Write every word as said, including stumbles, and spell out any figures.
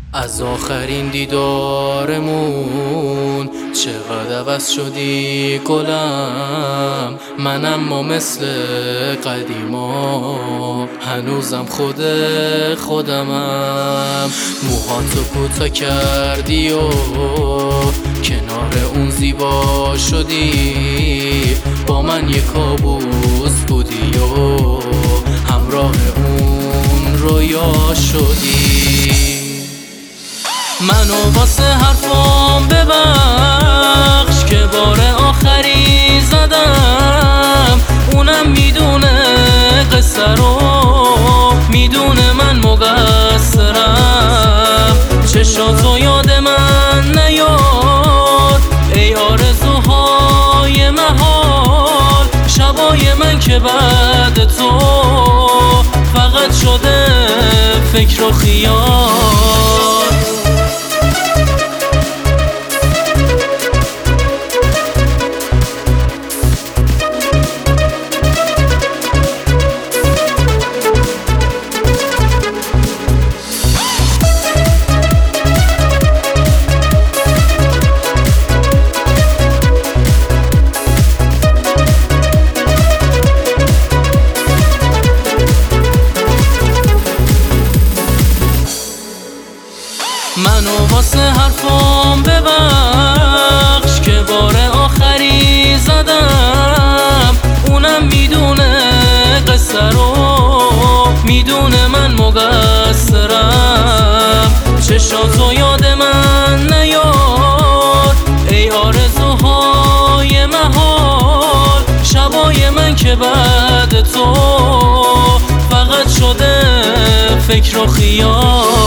از آخرین دیدارمون چقدر عوض شدی گلم، من اما مثل قدیما هنوزم خود خودمم. موهاتو کوتاه کردی و کنار اون زیبا شدی، با من یه کابوس بودی و همراه اون رویا شدی. منو واسه حرفام ببخش که بار آخری زدم، اونم میدونه قصه رو، میدونه من مقصرم. چشاتو یاد من نیاد ای آرزوهای محال، شبای من که بعد تو فقط شده فکر و خیال. منو واسه حرفام ببخش که بار آخری زدم، اونم میدونه قصه رو، میدونه من مقصرم. چشاتو یاد من نیاد ای آرزوهای محال، شبای من که بعد تو فقط شده فکر و خیال.